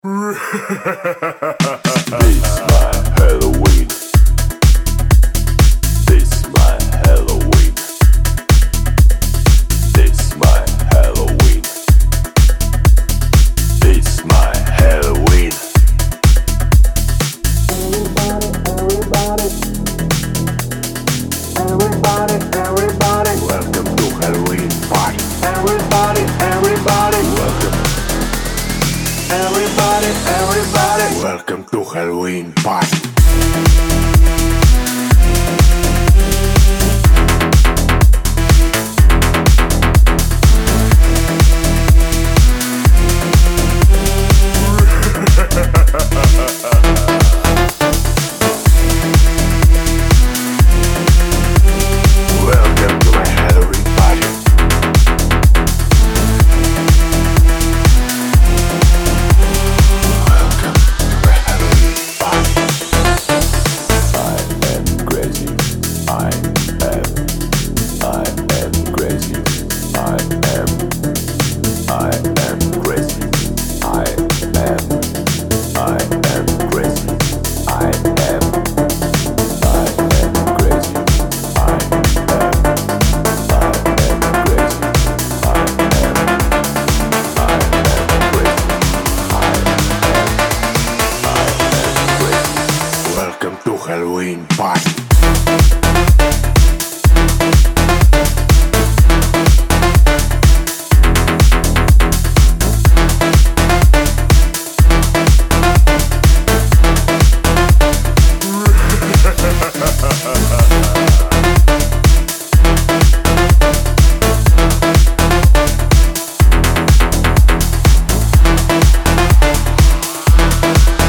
This my Halloween. This my Halloween. This my Halloween. This my Halloween. Everybody, welcome to Halloween party. Everybody, welcome. Everybody, welcome to Halloween party. Welcome to my Halloween party. Welcome to my Halloween party. I am crazy. I am crazy. I am crazy. I am crazy. I am crazy. Welcome to Halloween party.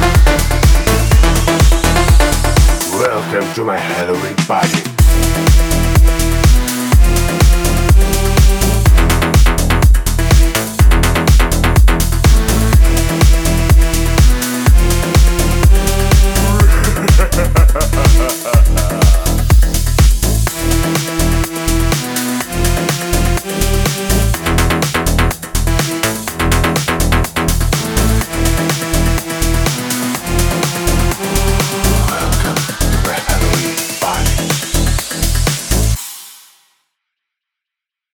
Welcome to my Halloween party.